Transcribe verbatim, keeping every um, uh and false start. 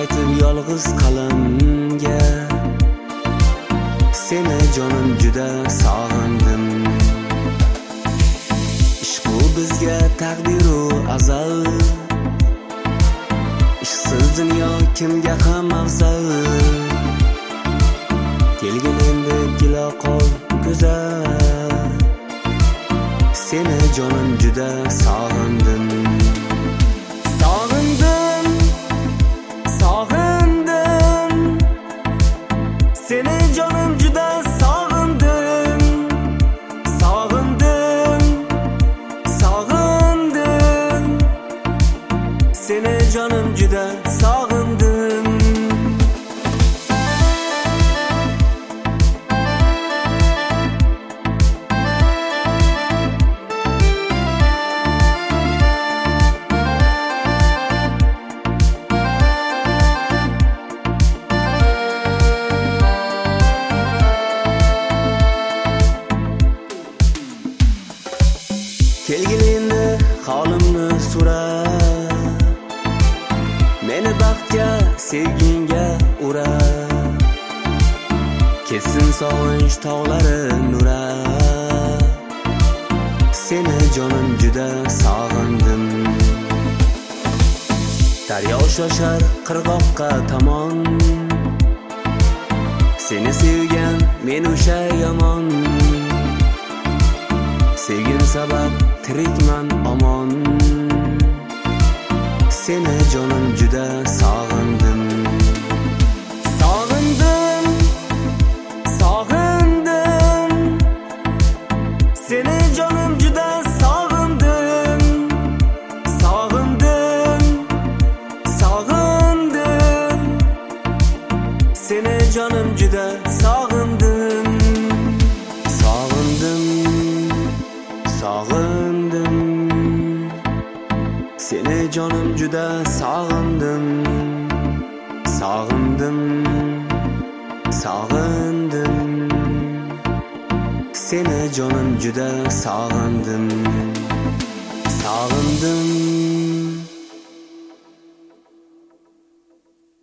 aytib yolg'iz qalamga, seni jonim juda sog'indim. Ishq bu bizga taqdiru azal, ishqsiz dunyo kimga ham afzal. Kelgin endi kela qol go'zal, seni jonim juda sog'indim. Sog'indim, sog'indim, seni jonim juda sog'indim. Sog'indim, sog'indim, seni jonim juda sog'indim. Kelgin endi holimni so'ra, meni baxtga sevginga ura. Ketsin sog'inch tog'lari nura, seni jonim juda sog'indim. Daryo shoshar qirg'oqqa tomon, seni sevgan men o'sha yomon. Sevgim sabab tirikman omon, seni jonim juda sog'indim. Sog'indim, sog'indim, seni jonim juda sog'indim. Sog'indim, sog'indim, seni jonim juda sog'indim. Sog'indim, sog'indim, seni jonim juda sog'indim. Sog'indim, sog'indim, seni jonim juda sog'indim. Sog'indim.